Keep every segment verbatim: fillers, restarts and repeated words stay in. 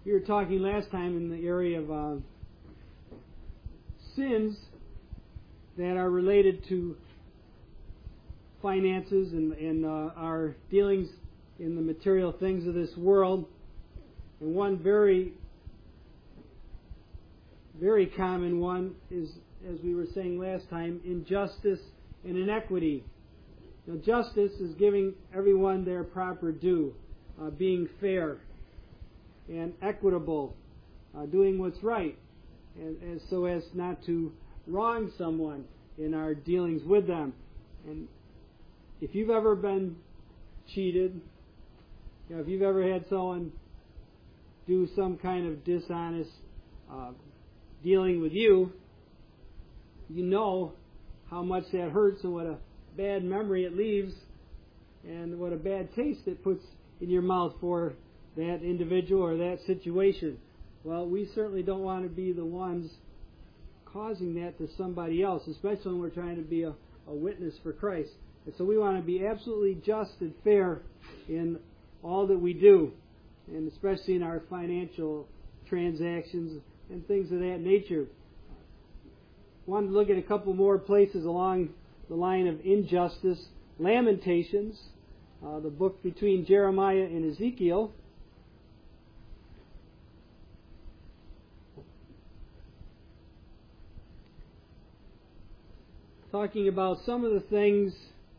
We were talking last time in the area of uh, sins that are related to finances and, and uh, our dealings in the material things of this world. And one very, very common one is, as we were saying last time, injustice and inequity. Now, justice is giving everyone their proper due, uh, being fair and equitable, uh, doing what's right, and, and so as not to wrong someone in our dealings with them. And if you've ever been cheated, you know, if you've ever had someone do some kind of dishonest uh, dealing with you, you know how much that hurts and what a bad memory it leaves and what a bad taste it puts in your mouth for that individual or that situation. Well, we certainly don't want to be the ones causing that to somebody else, especially when we're trying to be a, a witness for Christ. And so we want to be absolutely just and fair in all that we do, and especially in our financial transactions and things of that nature. I wanted to look at a couple more places along the line of injustice. Lamentations, uh, the book between Jeremiah and Ezekiel. Talking about some of the things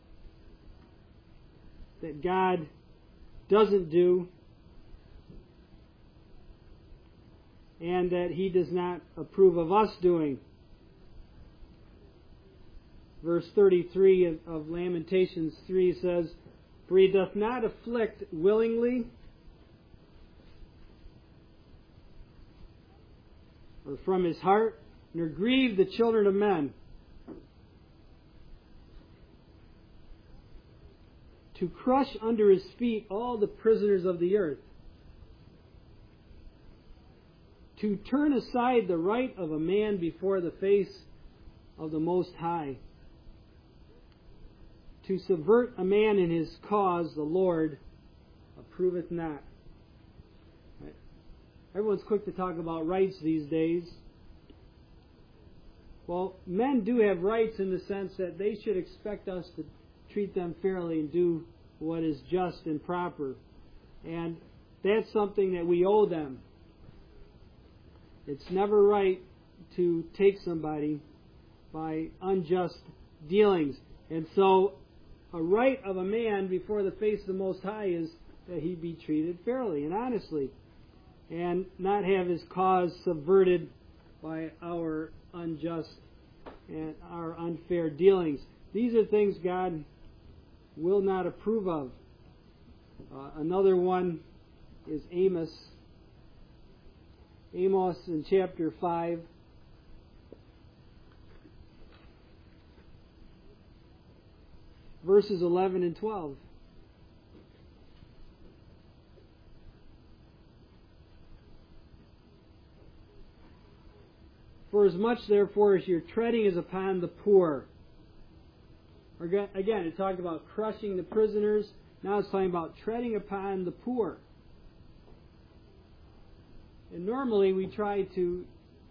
that God doesn't do and that He does not approve of us doing. Verse thirty-three of, of Lamentations three says, "For He doth not afflict willingly, or from His heart, nor grieve the children of men, to crush under His feet all the prisoners of the earth, to turn aside the right of a man before the face of the Most High, to subvert a man in his cause, the Lord approveth not." Right. Everyone's quick to talk about rights these days. Well, men do have rights in the sense that they should expect us to treat them fairly and do what is just and proper. And that's something that we owe them. It's never right to take somebody by unjust dealings. And so a right of a man before the face of the Most High is that he be treated fairly and honestly and not have his cause subverted by our unjust and our unfair dealings. These are things God will not approve of. Uh, another one is Amos. Amos in chapter five. Verses eleven and twelve. "For as much, therefore, as your treading is upon the poor." Again, it talked about crushing the prisoners. Now it's talking about treading upon the poor. And normally we try to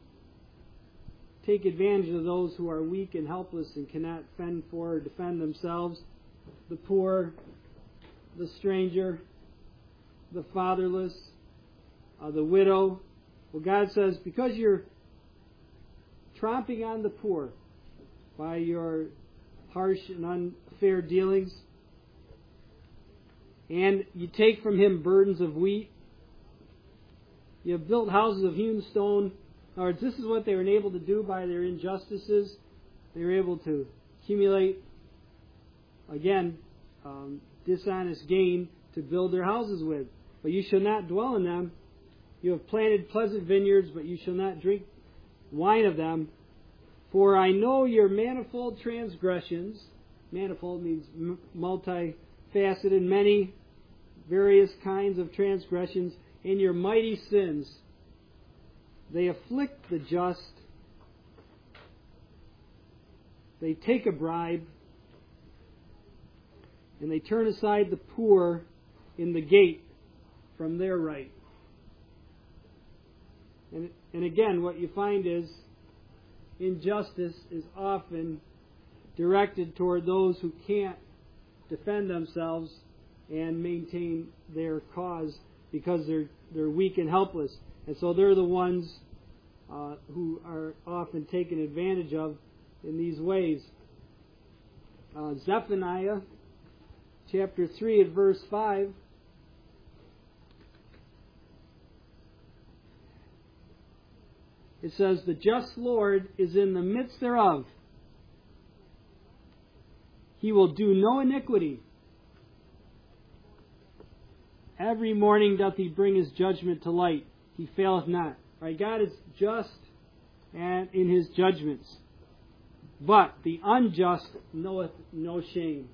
take advantage of those who are weak and helpless and cannot fend for or defend themselves. The poor, the stranger, the fatherless, uh, the widow. Well, God says, because you're tromping on the poor by your harsh and unfair dealings, and you take from him burdens of wheat, you have built houses of hewn stone. In other words, this is what they were able to do by their injustices. They were able to accumulate, again, um, dishonest gain to build their houses with. But you shall not dwell in them. You have planted pleasant vineyards, but you shall not drink wine of them. For I know your manifold transgressions. Manifold means multifaceted, many various kinds of transgressions, and your mighty sins. They afflict the just. They take a bribe, and they turn aside the poor in the gate from their right. And, and again, what you find is injustice is often directed toward those who can't defend themselves and maintain their cause because they're they're weak and helpless. And so they're the ones uh, who are often taken advantage of in these ways. Uh, Zephaniah chapter three at verse five. It says, "The just Lord is in the midst thereof. He will do no iniquity. Every morning doth he bring his judgment to light. He faileth not." Right? God is just and in his judgments. But the unjust knoweth no shame.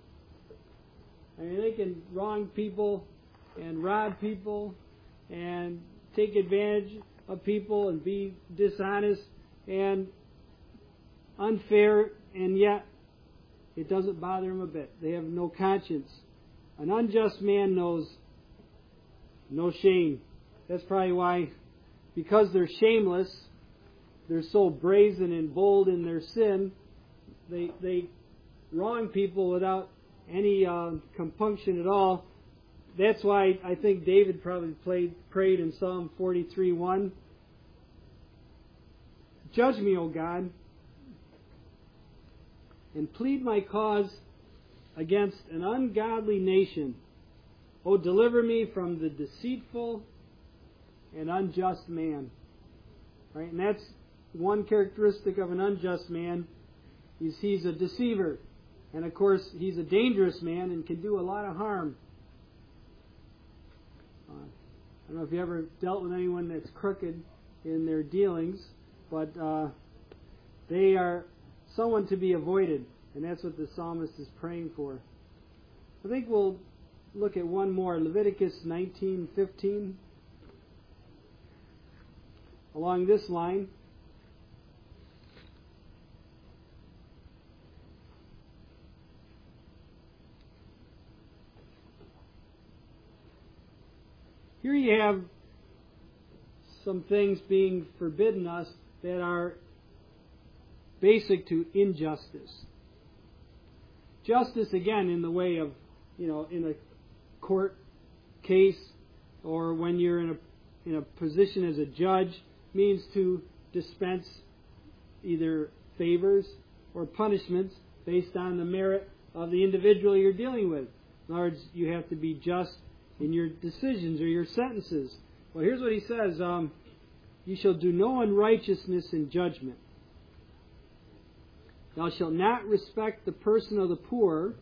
I mean, they can wrong people and rob people and take advantage of people and be dishonest and unfair, and yet it doesn't bother them a bit. They have no conscience. An unjust man knows no shame. That's probably why, because they're shameless, they're so brazen and bold in their sin, they they wrong people without any uh, compunction at all. That's why I think David probably played, prayed in Psalm forty-three one, "Judge me, O God, and plead my cause against an ungodly nation. O deliver me from the deceitful and unjust man." Right? And that's one characteristic of an unjust man, is he's a deceiver. And of course, he's a dangerous man and can do a lot of harm. Uh, I don't know if you ever dealt with anyone that's crooked in their dealings, but uh, they are someone to be avoided. And that's what the psalmist is praying for. I think we'll look at one more, Leviticus nineteen fifteen. Along this line, here you have some things being forbidden us that are basic to injustice. Justice, again, in the way of, you know, in a court case or when you're in a in a position as a judge, means to dispense either favors or punishments based on the merit of the individual you're dealing with. In other words, you have to be just in your decisions or your sentences. Well, here's what he says. Um, "You shall do no unrighteousness in judgment. Thou shalt not respect the person of the poor,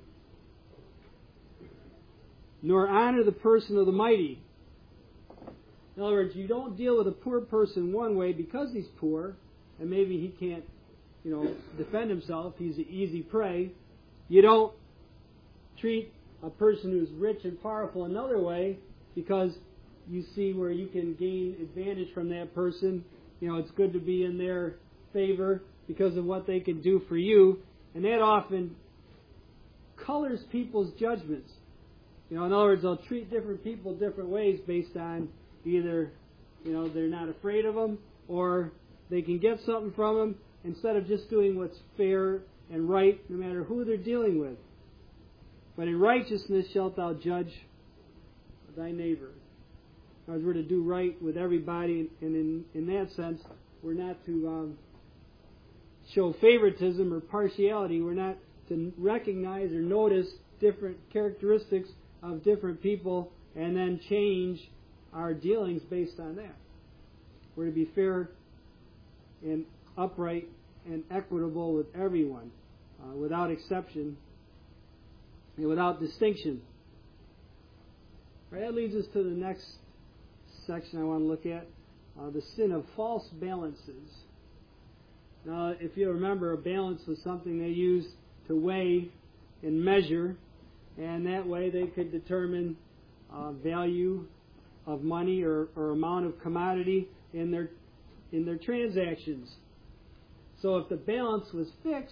nor honor the person of the mighty." In other words, you don't deal with a poor person one way because he's poor, and maybe he can't, you know, defend himself. He's an easy prey. You don't treat a person who's rich and powerful another way because you see where you can gain advantage from that person. You know, it's good to be in their favor because of what they can do for you. And that often colors people's judgments. You know, in other words, they'll treat different people different ways based on either, you know, they're not afraid of them, or they can get something from them instead of just doing what's fair and right, no matter who they're dealing with. "But in righteousness shalt thou judge thy neighbor." In other words, we're to do right with everybody, and in, in that sense, we're not to um, show favoritism or partiality. We're not to recognize or notice different characteristics of different people and then change our dealings based on that. We're to be fair and upright and equitable with everyone, uh, without exception and without distinction. Right, that leads us to the next section I want to look at, uh, the sin of false balances. Now, if you remember, a balance was something they used to weigh and measure, and that way they could determine uh, value of money or, or amount of commodity in their in their transactions. So if the balance was fixed,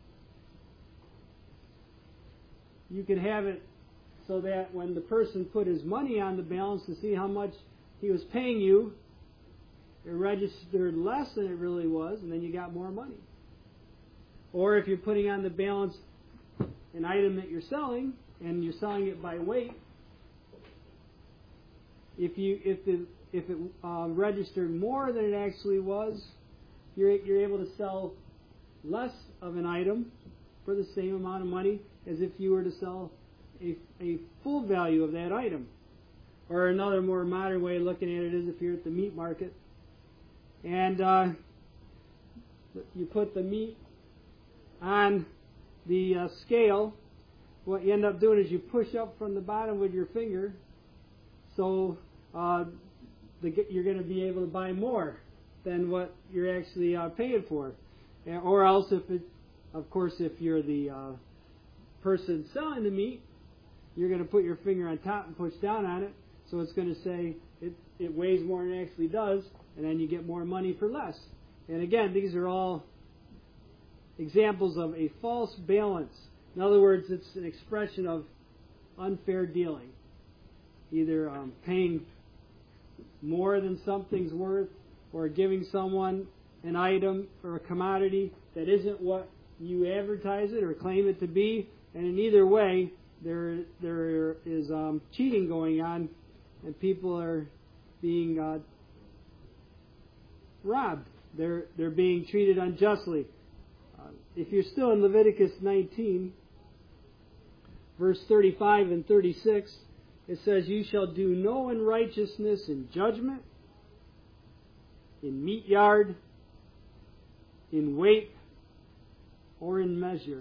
you could have it so that when the person put his money on the balance to see how much he was paying you, it registered less than it really was, and then you got more money. Or if you're putting on the balance an item that you're selling, and you're selling it by weight, if you if the if it uh, registered more than it actually was, you're you're able to sell less of an item for the same amount of money as if you were to sell a, a full value of that item. Or another more modern way of looking at it is if you're at the meat market and uh, you put the meat on the uh, scale, what you end up doing is you push up from the bottom with your finger, so uh, the, you're going to be able to buy more than what you're actually uh, paying for. Or else, if it, of course, if you're the uh, person selling the meat, you're going to put your finger on top and push down on it, so it's going to say it, it weighs more than it actually does, and then you get more money for less. And again, these are all examples of a false balance. In other words, it's an expression of unfair dealing. Either um, paying more than something's worth, or giving someone an item or a commodity that isn't what you advertise it or claim it to be. And in either way, there there is um, cheating going on, and people are being uh, robbed. They're they're being treated unjustly. Uh, if you're still in Leviticus nineteen, verse thirty-five and thirty-six, it says, "You shall do no unrighteousness in judgment, in meat yard, in weight, or in measure."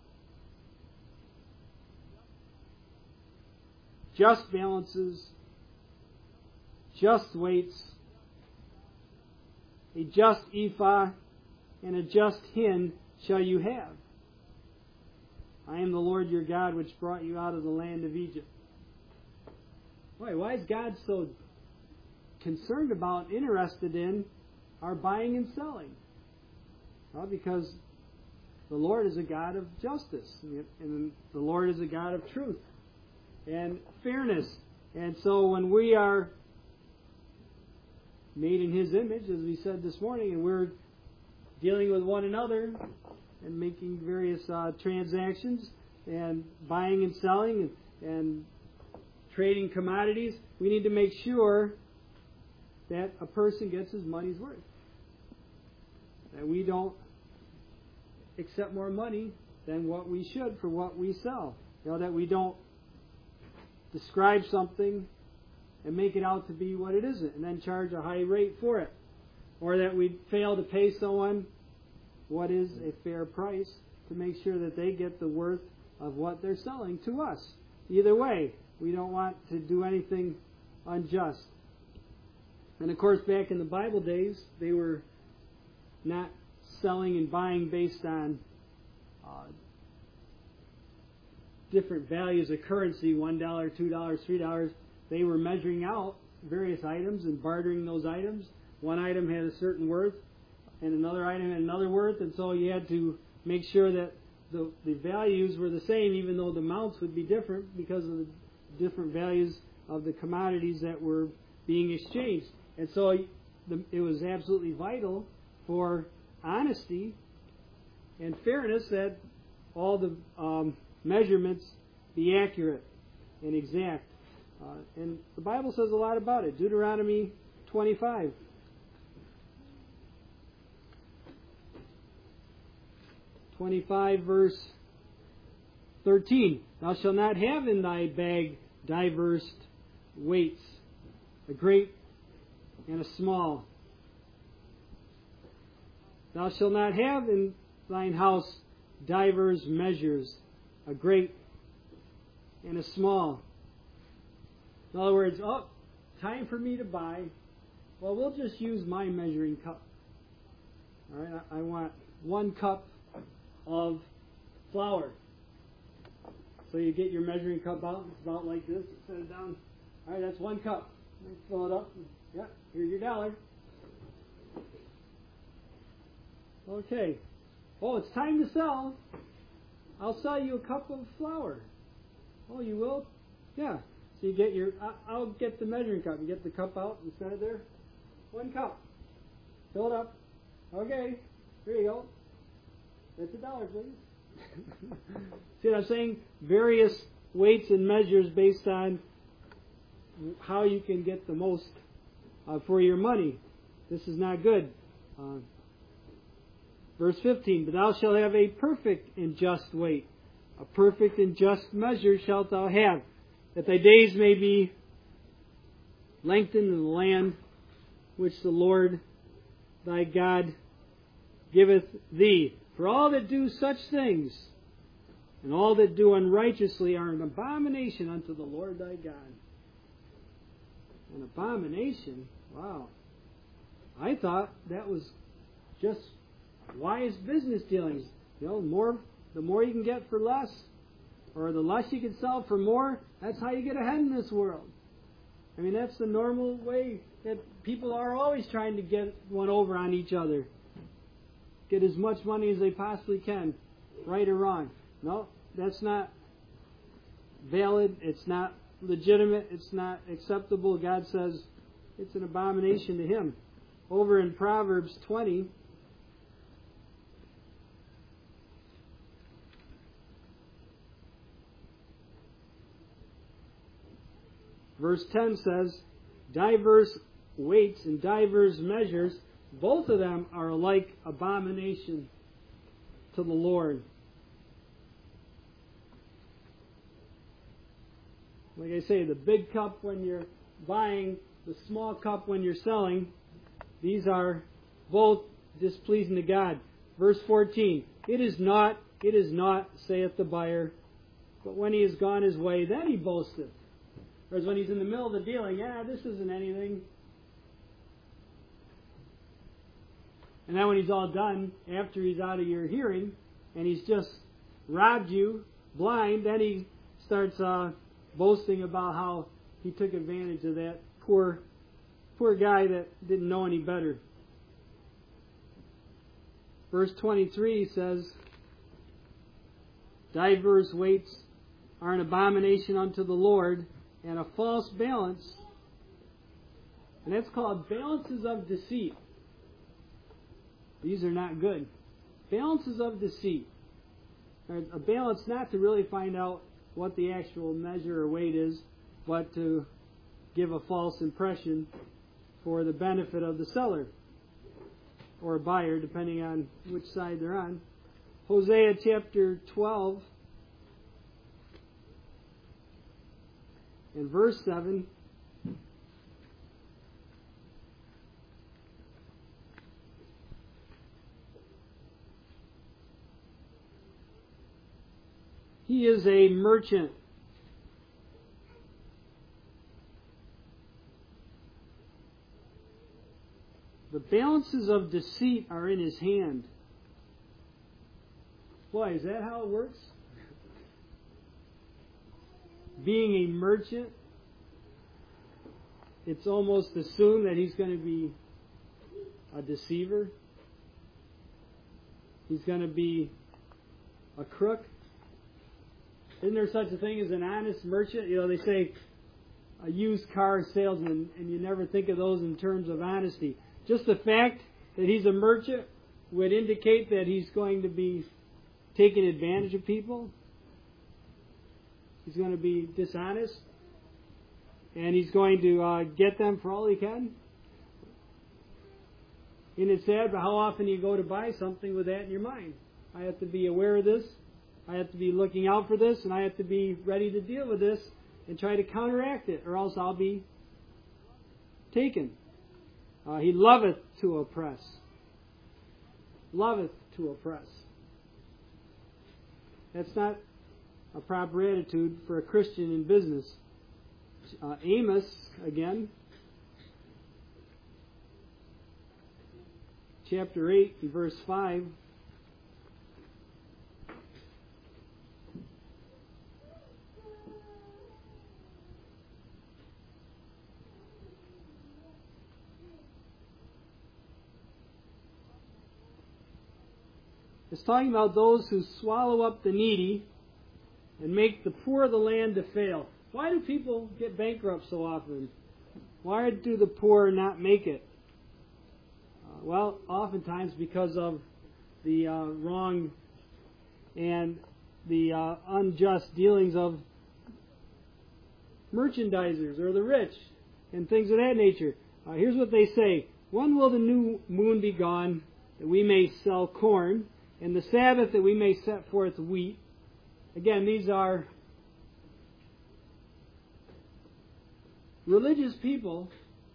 Just balances, just weights, a just ephah, and a just hin shall you have. I am the Lord your God, which brought you out of the land of Egypt. Why, why is God so concerned about, interested in our buying and selling? Well, because the Lord is a God of justice, and the Lord is a God of truth and fairness. And so when we are made in His image, as we said this morning, and we're dealing with one another and making various uh, transactions and buying and selling and, and trading commodities, we need to make sure that a person gets his money's worth. That we don't accept more money than what we should for what we sell. You know, that we don't describe something and make it out to be what it isn't and then charge a high rate for it. Or that we fail to pay someone what is a fair price to make sure that they get the worth of what they're selling to us. Either way, we don't want to do anything unjust. And of course, back in the Bible days, they were not selling and buying based on uh, different values of currency, one dollar, two dollars, three dollars. They were measuring out various items and bartering those items. One item had a certain worth, and another item had another worth, and so you had to make sure that the, the values were the same, even though the amounts would be different because of the different values of the commodities that were being exchanged. And so the, it was absolutely vital for honesty and fairness that all the um, measurements be accurate and exact. Uh, and the Bible says a lot about it. Deuteronomy twenty-five. twenty-five verse thirteen. Thou shalt not have in thy bag diverse weights, a great and a small. Thou shalt not have in thine house divers measures, a great and a small. In other words, oh, time for me to buy. Well, we'll just use my measuring cup. All right, I want one cup of flour. So you get your measuring cup out. It's about like this. You set it down. All right, that's one cup. You fill it up. Yeah, here's your dollar. Okay. Oh, it's time to sell. I'll sell you a cup of flour. Oh, you will? Yeah. So you get your, I'll get the measuring cup. You get the cup out and set it there. One cup. Fill it up. Okay, here you go. That's a dollar, please. See what I'm saying? Various weights and measures based on how you can get the most uh, for your money. This is not good. Uh, verse fifteen, but thou shalt have a perfect and just weight. A perfect and just measure shalt thou have, that thy days may be lengthened in the land which the Lord thy God giveth thee. For all that do such things, and all that do unrighteously, are an abomination unto the Lord thy God. An abomination? Wow. I thought that was just wise business dealings. You know, more the more you can get for less, or the less you can sell for more, that's how you get ahead in this world. I mean, that's the normal way that people are always trying to get one over on each other. Get as much money as they possibly can, right or wrong. No, that's not valid. It's not legitimate. It's not acceptable. God says it's an abomination to Him. Over in Proverbs twenty, verse ten says, diverse weights and diverse measures, both of them are alike abomination to the Lord. Like I say, the big cup when you're buying, the small cup when you're selling, these are both displeasing to God. Verse fourteen, it is not, it is not, saith the buyer, but when he is gone his way, then he boasteth. Whereas when he's in the middle of the dealing, yeah, this isn't anything. And then when he's all done, after he's out of your hearing, and he's just robbed you blind, then he starts uh, boasting about how he took advantage of that poor, poor guy that didn't know any better. Verse twenty-three says, diverse weights are an abomination unto the Lord, and a false balance, and that's called balances of deceit. These are not good. Balances of deceit. A balance not to really find out what the actual measure or weight is, but to give a false impression for the benefit of the seller or buyer, depending on which side they're on. Hosea chapter twelve and verse seven. He is a merchant. The balances of deceit are in his hand. Boy, is that how it works? Being a merchant, it's almost assumed that he's going to be a deceiver. He's going to be a crook. Isn't there such a thing as an honest merchant? You know, they say a used car salesman, and you never think of those in terms of honesty. Just the fact that he's a merchant would indicate that he's going to be taking advantage of people. He's going to be dishonest. And he's going to uh, get them for all he can. And it's sad, but how often you go to buy something with that in your mind? I have to be aware of this. I have to be looking out for this, and I have to be ready to deal with this and try to counteract it, or else I'll be taken. Uh, he loveth to oppress. Loveth to oppress. That's not a proper attitude for a Christian in business. Uh, Amos, again, chapter eight, verse five. It's talking about those who swallow up the needy and make the poor of the land to fail. Why do people get bankrupt so often? Why do the poor not make it? Uh, well, oftentimes because of the uh, wrong and the uh, unjust dealings of merchandisers or the rich and things of that nature. Uh, here's what they say. When will the new moon be gone, that we may sell corn, and the Sabbath that we may set forth wheat? Again, these are religious people.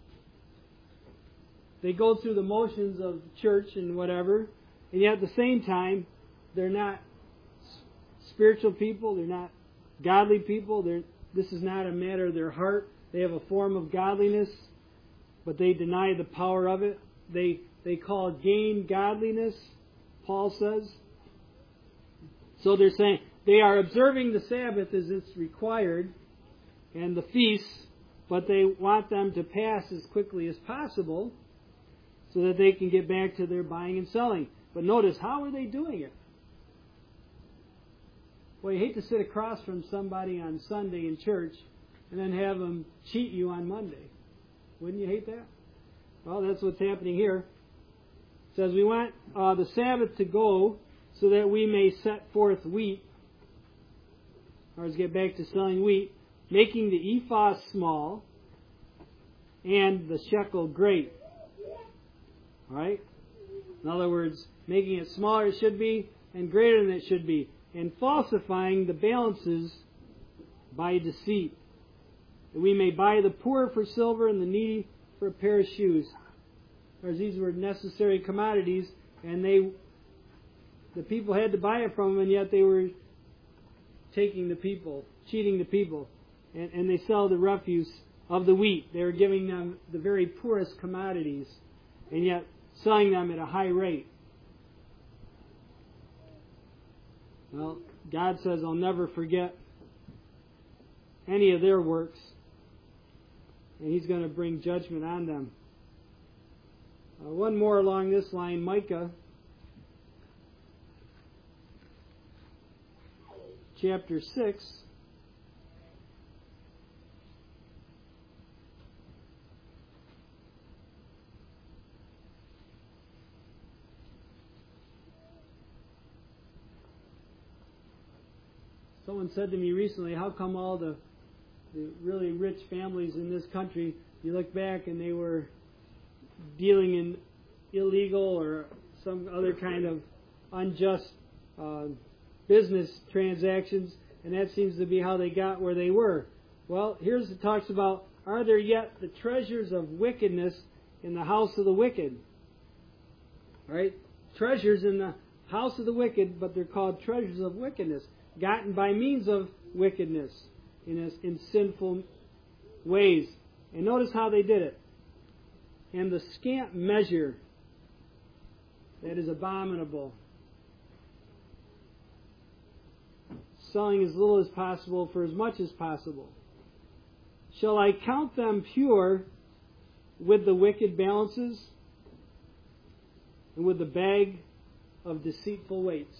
They go through the motions of church and whatever, and yet at the same time, they're not spiritual people. They're not godly people. They're, this is not a matter of their heart. They have a form of godliness, but they deny the power of it. They they call gain godliness, Paul says. So they're saying they are observing the Sabbath as it's required and the feasts, but they want them to pass as quickly as possible so that they can get back to their buying and selling. But notice, how are they doing it? Well, you hate to sit across from somebody on Sunday in church and then have them cheat you on Monday. Wouldn't you hate that? Well, that's what's happening here. It says, we want uh, the Sabbath to go so that we may set forth wheat, or let's get back to selling wheat, making the ephah small and the shekel great. All right? In other words, making it smaller than it should be and greater than it should be, and falsifying the balances by deceit, that we may buy the poor for silver and the needy for a pair of shoes. Whereas these were necessary commodities, and they, the people had to buy it from them, and yet they were taking the people, cheating the people, and, and they sell the refuse of the wheat. They were giving them the very poorest commodities, and yet selling them at a high rate. Well, God says, I'll never forget any of their works, and He's going to bring judgment on them. Uh, one more along this line, Micah chapter six. Someone said to me recently, how come all the, the really rich families in this country, you look back and they were dealing in illegal or some other kind of unjust uh, business transactions, and that seems to be how they got where they were. Well, here's it talks about, are there yet the treasures of wickedness in the house of the wicked? All right? Treasures in the house of the wicked, but they're called treasures of wickedness, gotten by means of wickedness in, a, in sinful ways. And notice how they did it. And the scant measure that is abominable, selling as little as possible for as much as possible. Shall I count them pure with the wicked balances and with the bag of deceitful weights?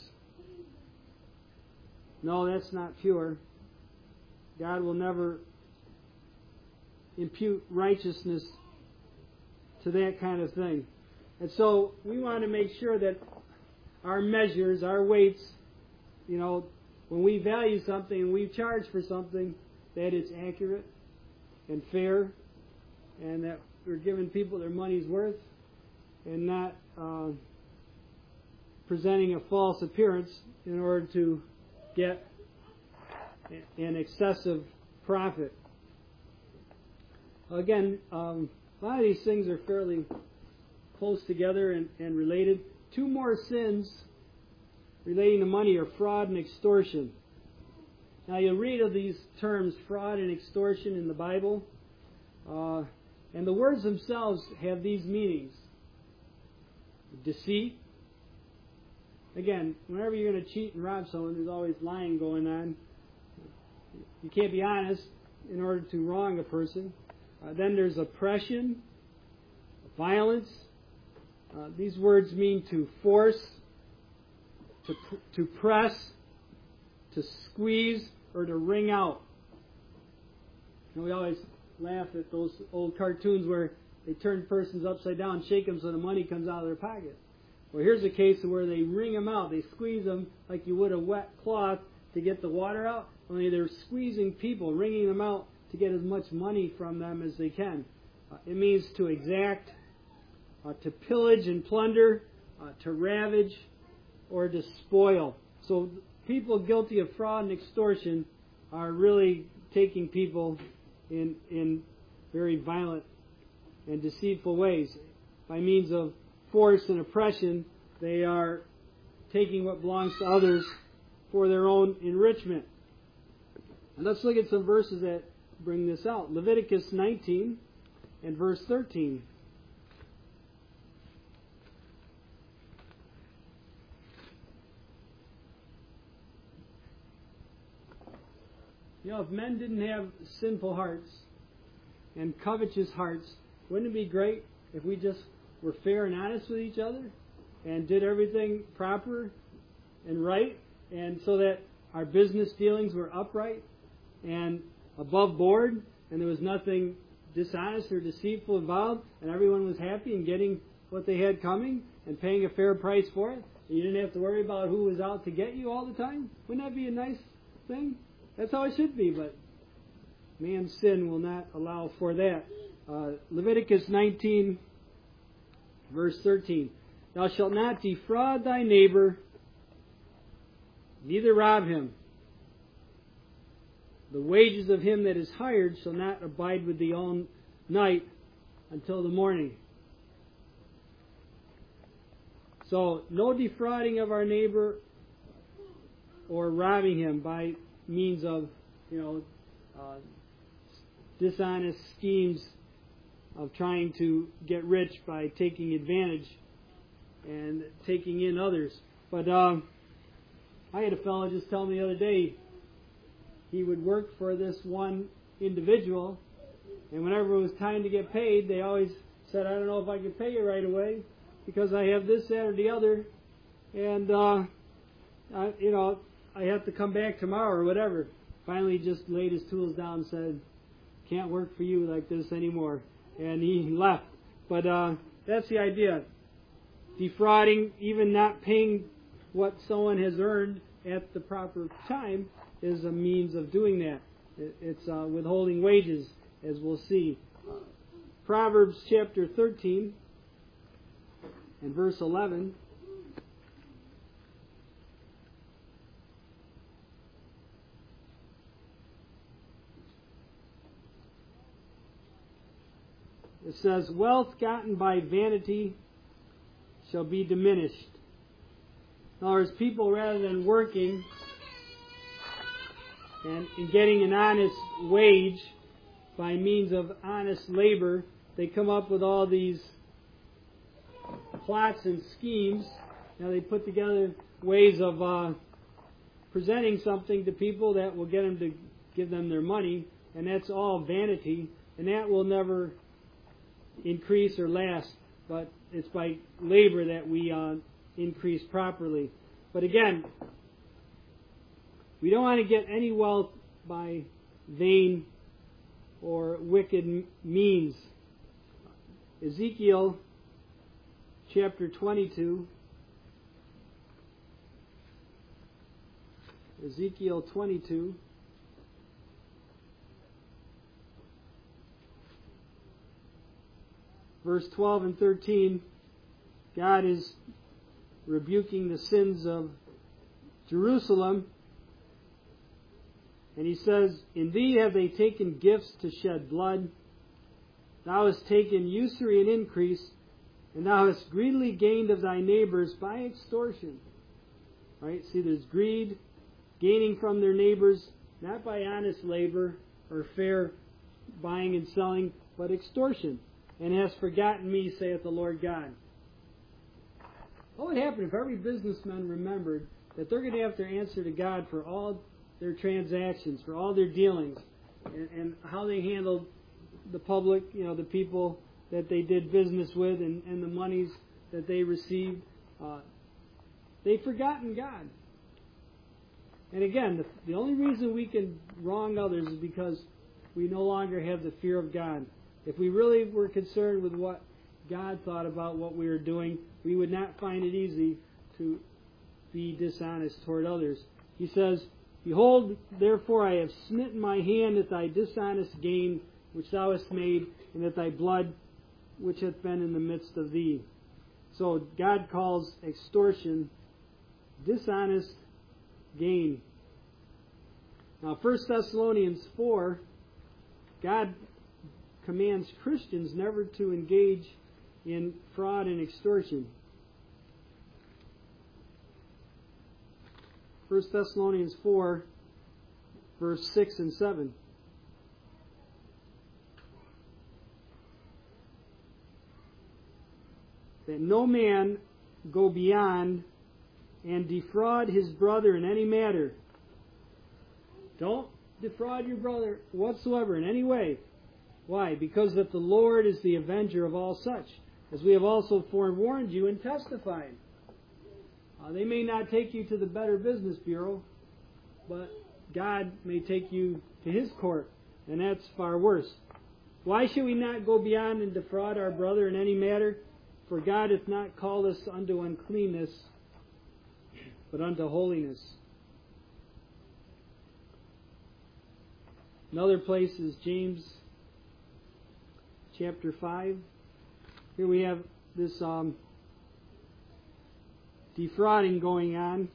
No, that's not pure. God will never impute righteousness to that kind of thing. And so we want to make sure that our measures, our weights, you know, when we value something and we charge for something, that it's accurate and fair, and that we're giving people their money's worth and not uh, presenting a false appearance in order to get an excessive profit. Again, um, a lot of these things are fairly close together and, and related. Two more sins relating to money are fraud and extortion. Now you'll read of these terms, fraud and extortion, in the Bible, uh, and the words themselves have these meanings. Deceit. Again, whenever you're going to cheat and rob someone, there's always lying going on. You can't be honest in order to wrong a person. Uh, then there's oppression, violence. Uh, these words mean to force, to to press, to squeeze, or to wring out. And we always laugh at those old cartoons where they turn persons upside down, shake them so the money comes out of their pocket. Well, here's a case where they wring them out. They squeeze them like you would a wet cloth to get the water out. Only they're squeezing people, wringing them out to get as much money from them as they can. Uh, it means to exact, uh, to pillage and plunder, uh, to ravage, or to spoil. So people guilty of fraud and extortion are really taking people in in very violent and deceitful ways. By means of force and oppression, they are taking what belongs to others for their own enrichment. And let's look at some verses that bring this out. Leviticus nineteen and verse thirteen. You know, if men didn't have sinful hearts and covetous hearts, wouldn't it be great if we just were fair and honest with each other and did everything proper and right, and so that our business dealings were upright and above board, and there was nothing dishonest or deceitful involved, and everyone was happy and getting what they had coming and paying a fair price for it? And you didn't have to worry about who was out to get you all the time? Wouldn't that be a nice thing? That's how it should be, but man's sin will not allow for that. Uh, Leviticus nineteen, verse thirteen. Thou shalt not defraud thy neighbor, neither rob him. The wages of him that is hired shall not abide with thee all night until the morning. So, no defrauding of our neighbor or robbing him by means of, you know, uh, dishonest schemes of trying to get rich by taking advantage and taking in others. But uh, I had a fellow just tell me the other day he would work for this one individual, and whenever it was time to get paid, they always said, I don't know if I can pay you right away because I have this, that, or the other, and, uh, I, you know, I have to come back tomorrow or whatever. Finally, just laid his tools down and said, can't work for you like this anymore. And he left. But uh, that's the idea. Defrauding, even not paying what someone has earned at the proper time, is a means of doing that. It's uh, withholding wages, as we'll see. Uh, Proverbs chapter thirteen and verse eleven. It says, wealth gotten by vanity shall be diminished. In other words, people, rather than working and, and getting an honest wage by means of honest labor, they come up with all these plots and schemes. Now they put together ways of uh, presenting something to people that will get them to give them their money, and that's all vanity, and that will never increase or last, but it's by labor that we uh, increase properly. But again, we don't want to get any wealth by vain or wicked means. Ezekiel chapter twenty-two. Ezekiel twenty-two. Verse twelve and thirteen, God is rebuking the sins of Jerusalem. And he says, in thee have they taken gifts to shed blood. Thou hast taken usury and increase, and thou hast greedily gained of thy neighbors by extortion. Right? See, there's greed, gaining from their neighbors, not by honest labor or fair buying and selling, but extortion. And hast forgotten me, saith the Lord God. What would happen if every businessman remembered that they're going to have to answer to God for all their transactions, for all their dealings, and, and how they handled the public, you know, the people that they did business with, and, and the monies that they received? Uh, they've forgotten God. And again, the, the only reason we can wrong others is because we no longer have the fear of God. If we really were concerned with what God thought about what we were doing, we would not find it easy to be dishonest toward others. He says, Behold, therefore I have smitten my hand at thy dishonest gain which thou hast made, and at thy blood which hath been in the midst of thee. So God calls extortion dishonest gain. Now, First Thessalonians four, God commands Christians never to engage in fraud and extortion. First Thessalonians four, verse six and seven. That no man go beyond and defraud his brother in any matter. Don't defraud your brother whatsoever in any way. Why? Because that the Lord is the avenger of all such, as we have also forewarned you and testified. Uh, they may not take you to the Better Business Bureau, but God may take you to His court, and that's far worse. Why should we not go beyond and defraud our brother in any matter? For God hath not called us unto uncleanness, but unto holiness. Another place is James chapter five. Here we have this um, defrauding going on.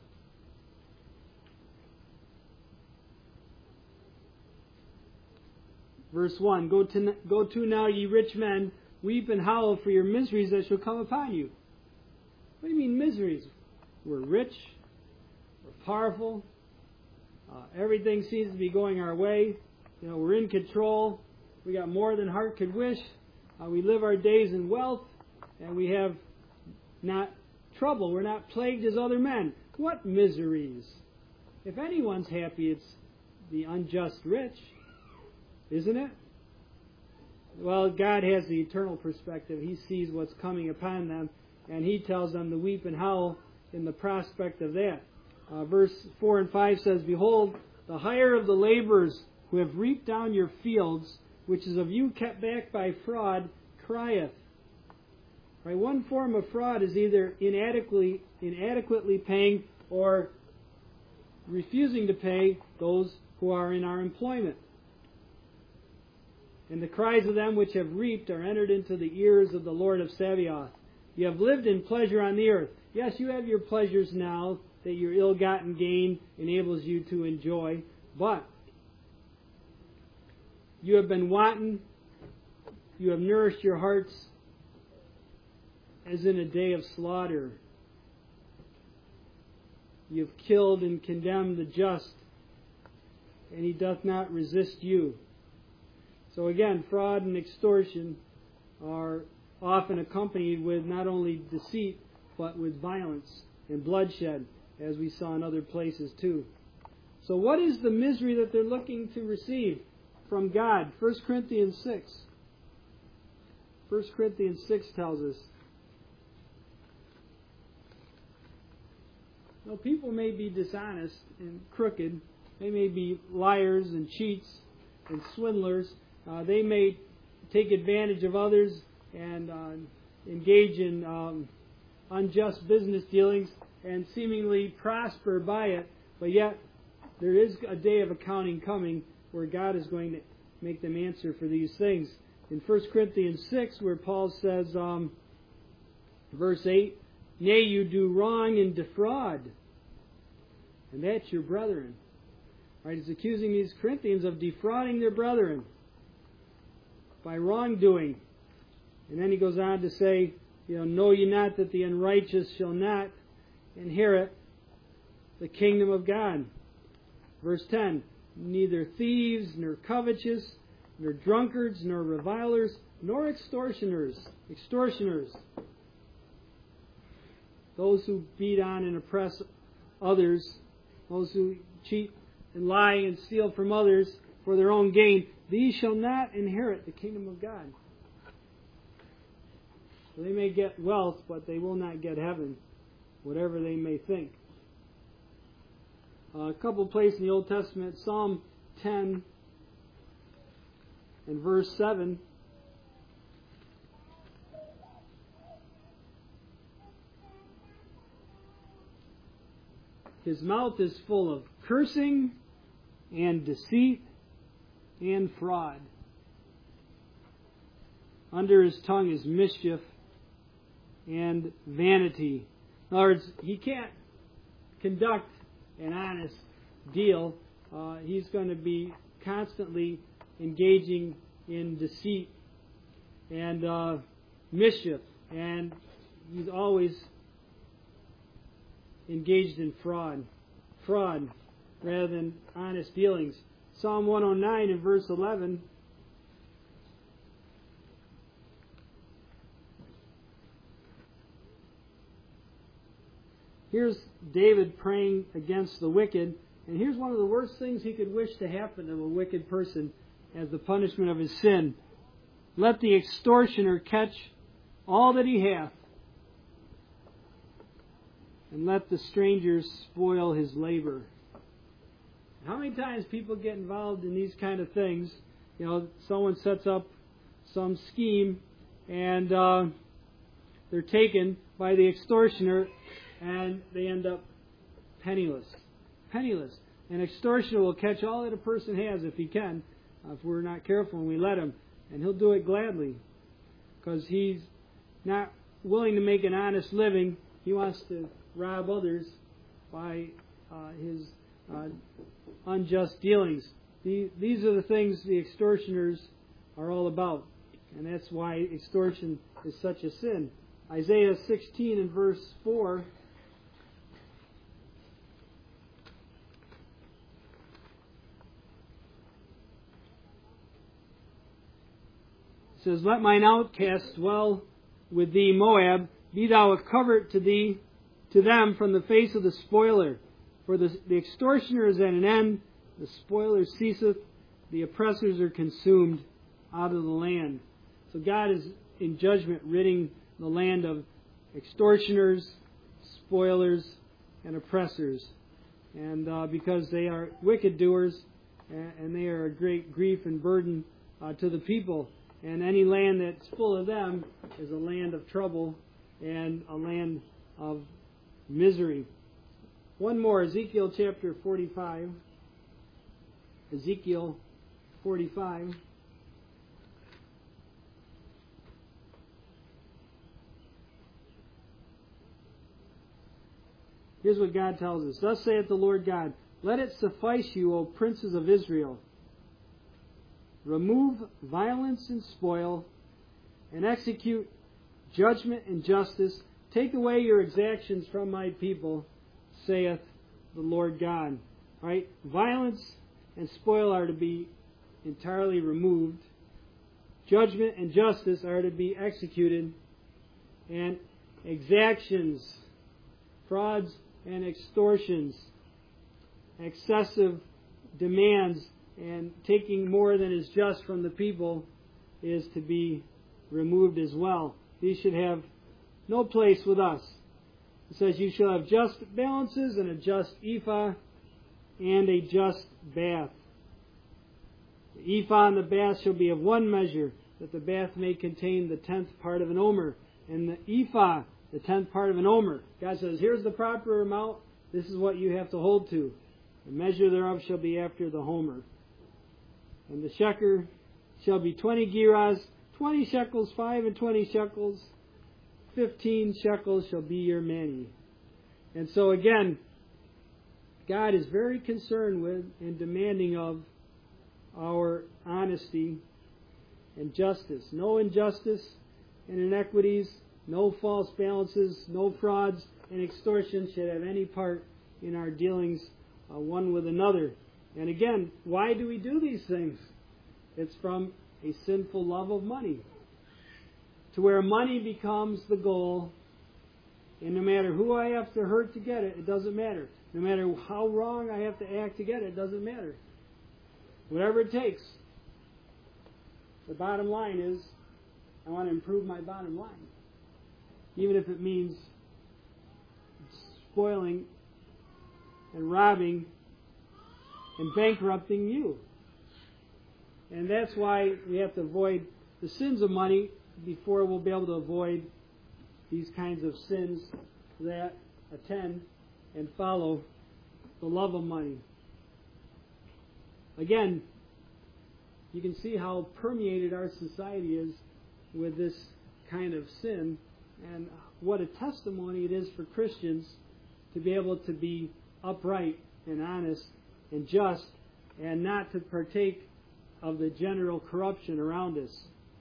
Verse one, Go to, go to now, ye rich men, weep and howl for your miseries that shall come upon you. What do you mean miseries? We're rich, we're powerful, uh, everything seems to be going our way. You know, we're in control. We got more than heart could wish. Uh, we live our days in wealth, and we have not trouble. We're not plagued as other men. What miseries? If anyone's happy, it's the unjust rich, isn't it? Well, God has the eternal perspective. He sees what's coming upon them, and He tells them to weep and howl in the prospect of that. Uh, verse four and five says, Behold, the hire of the laborers who have reaped down your fields, which is of you kept back by fraud, crieth. Right? One form of fraud is either inadequately, inadequately paying or refusing to pay those who are in our employment. And the cries of them which have reaped are entered into the ears of the Lord of Sabaoth. You have lived in pleasure on the earth. Yes, you have your pleasures now that your ill-gotten gain enables you to enjoy, but you have been wanton, you have nourished your hearts as in a day of slaughter. You have killed and condemned the just, and he doth not resist you. So again, fraud and extortion are often accompanied with not only deceit, but with violence and bloodshed, as we saw in other places too. So what is the misery that they're looking to receive from God? First Corinthians six. First Corinthians six tells us. Now, people may be dishonest and crooked. They may be liars and cheats and swindlers. Uh, they may take advantage of others and uh, engage in um, unjust business dealings and seemingly prosper by it. But yet, there is a day of accounting coming where God is going to make them answer for these things. In First Corinthians six, where Paul says, um, verse eight, Nay, you do wrong and defraud, and that's your brethren. Right? He's accusing these Corinthians of defrauding their brethren by wrongdoing. And then he goes on to say, you know, know ye not that the unrighteous shall not inherit the kingdom of God. Verse ten, neither thieves, nor covetous, nor drunkards, nor revilers, nor extortioners. Extortioners. Those who beat on and oppress others, those who cheat and lie and steal from others for their own gain, these shall not inherit the kingdom of God. So they may get wealth, but they will not get heaven, whatever they may think. Uh, a couple of places in the Old Testament, Psalm ten and verse seven His mouth is full of cursing and deceit and fraud. Under his tongue is mischief and vanity. In other words, he can't conduct an honest deal. Uh, he's going to be constantly engaging in deceit and uh, mischief, and he's always engaged in fraud. Fraud rather than honest dealings. Psalm one oh nine in verse eleven. Here's David praying against the wicked, and here's one of the worst things he could wish to happen to a wicked person as the punishment of his sin. Let the extortioner catch all that he hath, and let the stranger spoil his labor. How many times people get involved in these kind of things? You know, someone sets up some scheme, and uh, they're taken by the extortioner, and they end up penniless. Penniless. An extortioner will catch all that a person has if he can, uh, if we're not careful and we let him. And he'll do it gladly, because he's not willing to make an honest living. He wants to rob others by uh, his uh, unjust dealings. The, these are the things the extortioners are all about. And that's why extortion is such a sin. Isaiah sixteen and verse four says, Let mine outcast dwell with thee, Moab. Be thou a covert to thee, to them from the face of the spoiler. For the, the extortioner is at an end, the spoiler ceaseth, the oppressors are consumed out of the land. So God is in judgment ridding the land of extortioners, spoilers, and oppressors. And uh, because they are wicked doers, and, and they are a great grief and burden uh, to the people. And any land that's full of them is a land of trouble and a land of misery. One more, Ezekiel chapter forty-five. Ezekiel forty-five. Here's what God tells us. Thus saith the Lord God, Let it suffice you, O princes of Israel. Remove violence and spoil, and execute judgment and justice. Take away your exactions from my people, saith the Lord God. All right? Violence and spoil are to be entirely removed. Judgment and justice are to be executed. And exactions, frauds and extortions, excessive demands, and taking more than is just from the people is to be removed as well. These should have no place with us. It says, You shall have just balances and a just ephah and a just bath. The ephah and the bath shall be of one measure, that the bath may contain the tenth part of an omer. And the ephah, the tenth part of an omer. God says, here's the proper amount. This is what you have to hold to. The measure thereof shall be after the homer. And the sheker shall be twenty gerahs, twenty shekels, five and twenty shekels, fifteen shekels shall be your mani. And so again, God is very concerned with and demanding of our honesty and justice. No injustice and inequities, no false balances, no frauds and extortion should have any part in our dealings uh, one with another. And again, why do we do these things? It's from a sinful love of money, to where money becomes the goal, and no matter who I have to hurt to get it, it doesn't matter. No matter how wrong I have to act to get it, it doesn't matter. Whatever it takes. The bottom line is, I want to improve my bottom line. Even if it means spoiling and robbing and bankrupting you. And that's why we have to avoid the sins of money before we'll be able to avoid these kinds of sins that attend and follow the love of money. Again, you can see how permeated our society is with this kind of sin, and what a testimony it is for Christians to be able to be upright and honest and just and not to partake of the general corruption around us.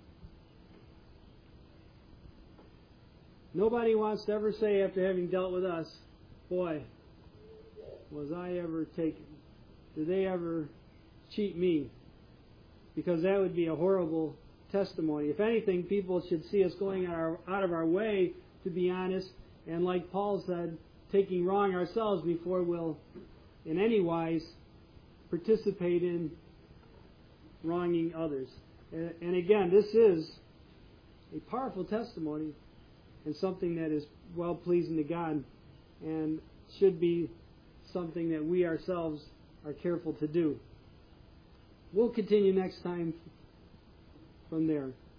Nobody wants to ever say, after having dealt with us, boy, was I ever taken? Did they ever cheat me? Because that would be a horrible testimony. If anything, people should see us going our, out of our way to be honest, and like Paul said, taking wrong ourselves before we'll in any wise participate in wronging others. And, and again, this is a powerful testimony and something that is well-pleasing to God and should be something that we ourselves are careful to do. We'll continue next time from there.